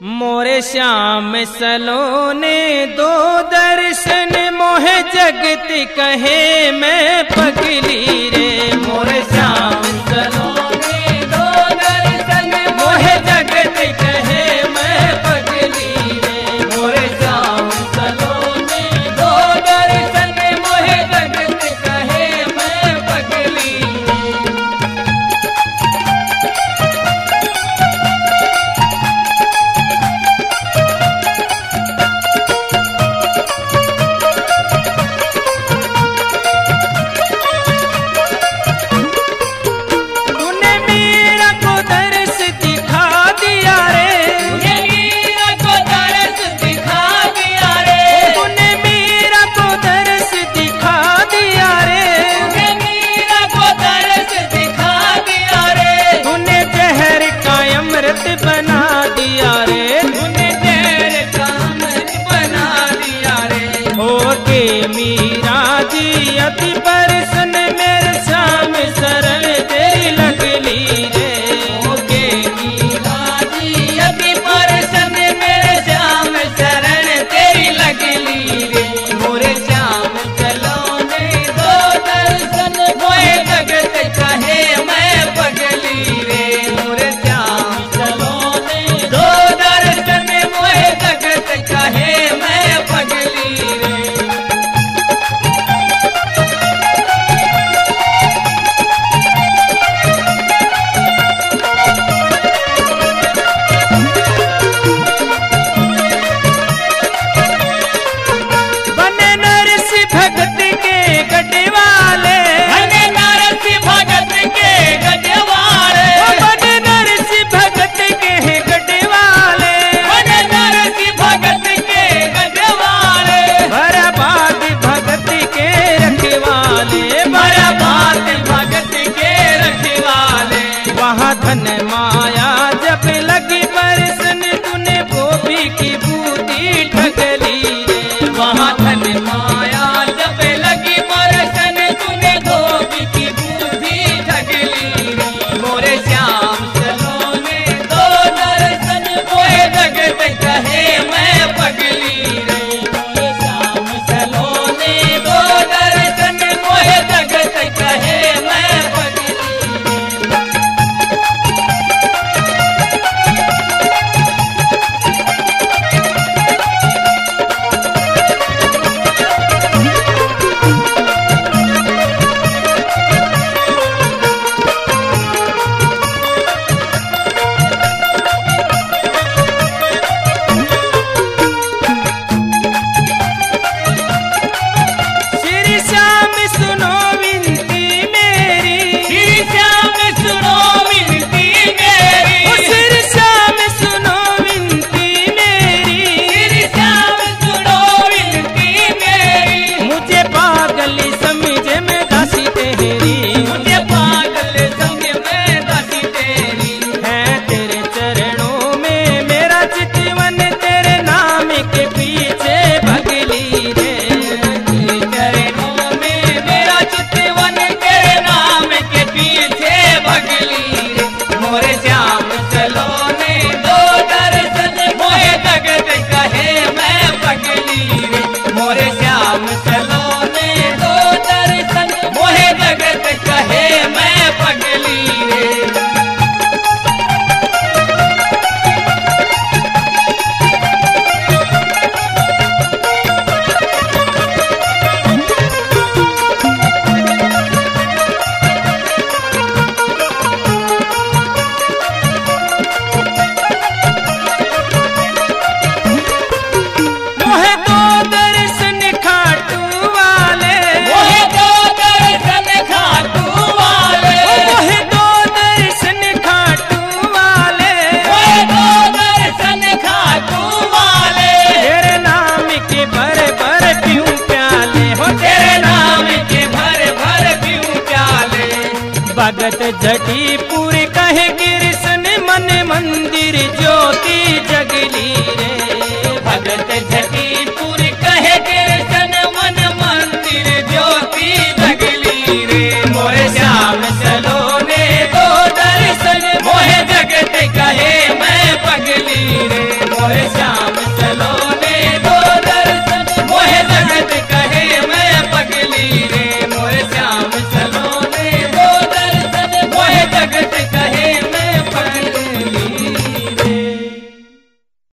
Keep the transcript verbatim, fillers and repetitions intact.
मोरे श्याम सलोने दो दर्शन मोहे जगत कहे मैं पगली रे। मोरे श्याम सलोने दो दर्शन मोहे जगत कहे मैं पगली रे। मोरे श्याम सलोने दो दर्शन मोहे जगत कहे मैं पगली रे। बना दिया रे तूने तेरे काम बना दिया रे। हो के मीरा जी अति परसन मेरे श्याम शरण तेरी लगली रे। हो के मीरा जी अति परसन मेरे श्याम शरण तेरी लगली रे। मोरे श्याम सलोने दो दर्शन मोहे जगत कहे मैं पगली रे। मोरे कहे मैं पगली रे। बने नरसिंह भगत के गढ़ वाले बने नरसिंह भगत के गढ़ वाले बने नरसिंह भगत के गढ़ वाले बने नरसिंह भगत के गढ़ वाले बराबाद भगत के रखवाले बराबाद भगत के रखवाले। वहाँ धन माया जब लगी बरसन तूने गोभी की बूटी ठगली रे। वहाँ धन माया जब लगी बरसन तूने गोभी की बूटी ठगली रे। मोरे श्याम सलोने दो दर्शन मोहे जगत कहे मैं पगली रे। मोरे श्याम सलोने दो दर्शन मोहे जगत कहे मैं पगली रे। श्री श्याम सुनो विनती मेरी श्री श्याम सुनो विनती मेरी श्री श्याम सुनो विनती मेरी श्री श्याम सुनो विनती मेरी। मुझे पागल समझ में दासी तेरी मुझे पागल समझ में दासी तेरी है। तेरे चरणों में मेरा चितवन तेरे नाम के पीछे भगली रे। तेरे चरणों में मेरा चितवन तेरे नाम के पीछे भगली रे। मोरे श्याम सलोने दो दर्शन मोहे जगत कहे मैं पगली रे। मोरे श्याम सलोने दो दर्शन मोहे जगत कहे मैं पगली रे। मोहे दो दर्शन खाटू वाले मोहे दो दर्शन खाटू वाले मोहे दो दर्शन खाटू वाले मोहे दो दर्शन खाटू वाले। तेरे नाम के भर भर पीऊं प्याले हो तेरे नाम के भर भर पीऊं प्याले। भगत झटी पूरी कहे कृष्ण मन मंदिर ज्योति जगली रे। भगत झटी पूरी कहे कृष्ण मन मंदिर ज्योति जगली रे। मोरे श्याम सलोने दो दर्शन मोहे जगत कहे मैं पगली रे। मोरे श्याम